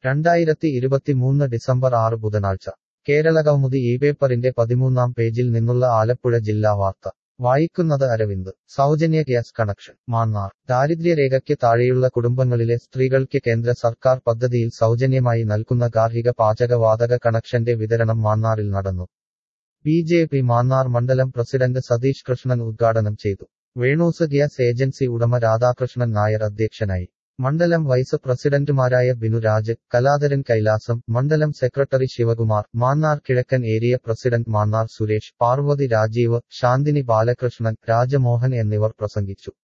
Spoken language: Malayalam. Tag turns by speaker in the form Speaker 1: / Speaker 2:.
Speaker 1: 2023 ഡിസംബർ 6 ബുധനാഴ്ച കേരളകൗമുദി പേപ്പറിന്റെ 13-ാം പേജിൽ നിന്നുള്ള ആലപ്പുഴ ജില്ലാ വാർത്ത വായിക്കുന്നത് അരവിന്ദ് സൗജന്യ ഗ്യാസ് കണക്ഷൻ മാന്നാർ ദാരിദ്ര്യരേഖയ്ക്ക് താഴെയുള്ള കുടുംബങ്ങളിലെ സ്ത്രീകൾക്ക് കേന്ദ്ര സർക്കാർ പദ്ധതിയിൽ സൗജന്യമായി നൽകുന്ന ഗാർഹിക പാചകവാതക കണക്ഷന്റെ വിതരണം മാന്നാറിൽ നടന്നു. ബി.ജെ.പി. മാന്നാർ മണ്ഡലം പ്രസിഡന്റ് സതീഷ് കൃഷ്ണൻ ഉദ്ഘാടനം ചെയ്തു. വേണൂസ് ഗ്യാസ് ഏജൻസി ഉടമ രാധാകൃഷ്ണൻ നായർ അധ്യക്ഷനായി. മണ്ഡലം വൈസ് പ്രസിഡന്റുമാരായ ബിനുരാജ്, കലാധരൻ കൈലാസം, മണ്ഡലം സെക്രട്ടറി ശിവകുമാർ, മാന്നാർ കിഴക്കൻ ഏരിയ പ്രസിഡന്റ് മാന്നാർ സുരേഷ്, പാർവതി രാജീവ്, ശാന്തിനി ബാലകൃഷ്ണൻ, രാജമോഹൻ എന്നിവർ പ്രസംഗിച്ചു.